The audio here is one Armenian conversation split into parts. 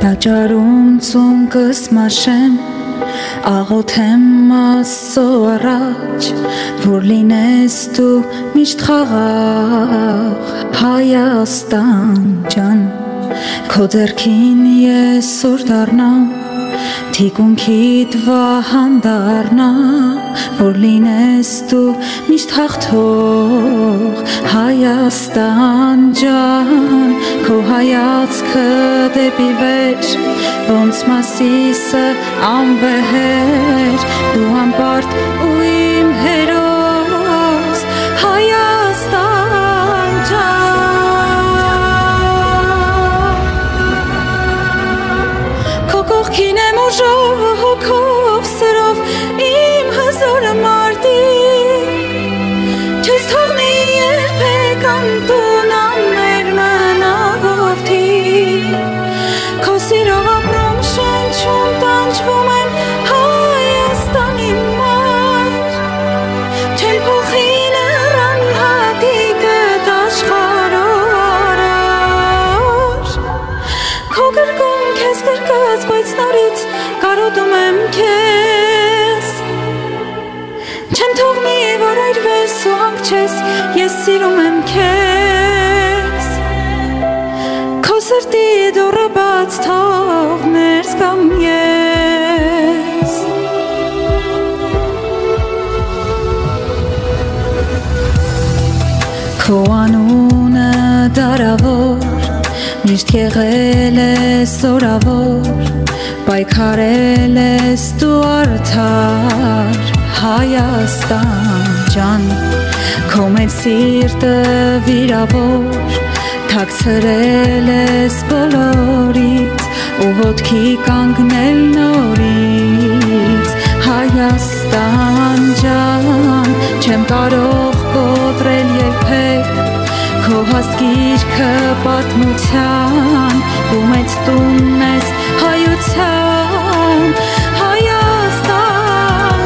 Տաճարում ծունկս մաշեմ, աղոթեմ Աստծո առաջ, որ լինես դու միշտ խաղաղ Հայաստան ջան, քո ձեռքին ես որ դառնամ, թիկունքիդ վահան դառնամ, որ լինես դու միշտ հաղթող Հայաստան ջան, քո հայացքը դեպի վեր, ոնց Մասիսը անվեհեր, դու անպարտ ու իմ հերոս Հայաստան ջան, քո կողքին եմ ուժով հոգով սրով իմ հզորը մարտիկ, չես թողնի երբեք անտուն ամեր մնա որդի, քո սիրով ապրում շնչում տանջվում եմ Հայաստանի մայր, չեմ փոխի նրան հատիկդ աշխարհով արար, քո գրկում քեզ գրկած, բայց նորից կարոտում եմ քեզ, չեմ թողնի որ այրվես ու հանգչես, ես սիրում եմ քեզ, քո սրտի դուռը բաց թող ներս գամ ես, քո անունը դարավոր, միշտ եղել ես զորավոր, պայքարել ես դու արդար Հայաստան ջան, քո մեծ սիրտը վիրավոր, թաքցրել ես բոլորից ու ոտքի կանգնել նորից Հայաստան ջան, չեմ կարող կոտրել երբեք քո հասկիրքը պատմության, ու մեծ տունն ես հայության Հայաստան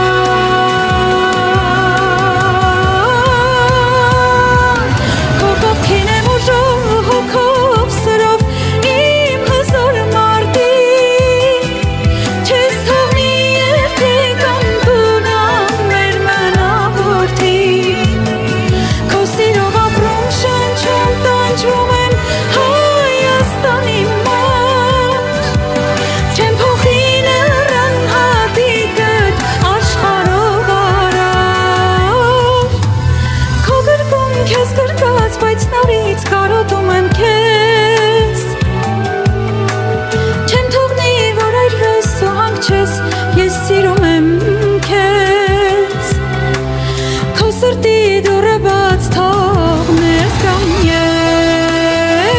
ջան, քո կողքին եմ ուժով հոգով սրով իմ հզոր մարտիկ, չես թողնի երբեք անտուն ամեր մնա որդի, քո սիրով ապրում շնչում տանջվում եմ Հայաստանի մայր, չեմ փոխի նրան հատիկդ աշխարհով արար, քո գրկում քեզ գրկած, բայց նորից կարոտում եմ քեզ, չեմ թողնի որ այրվես ու հանգչես, ես սիրում եմ քեզ, քո սրտի դուռը բաց թող ներս գամ ես,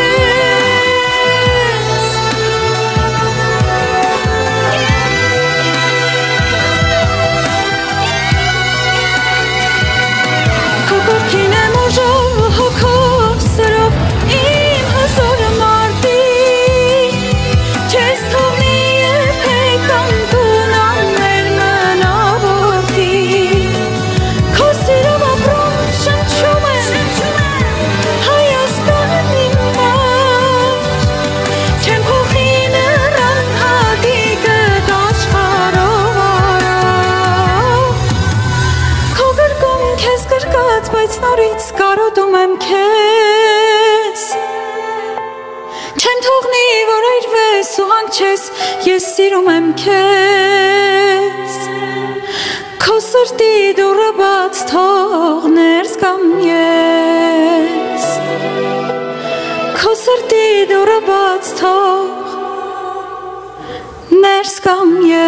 քո կողքին եմ ուժով հոգով սրով իմ հզոր մարտիկ, չես թողնի երբեք անտուն ամեր մնա որդի, քո սիրով ապրում շնչում եմ Հայաստանի մայր, չեմ փոխի նրան հատիկդ աշխարհով արար, քո գրկում քեզ գրկած, բայց նորից կարոտում եմ քեզ, չեմ թողնի որ այրվես ու հանգչես, ես սիրում եմ քեզ, քո սրտի դուռը բաց թող ներս գամ ես, քո սրտի դուռը բաց թող ներս գամ ես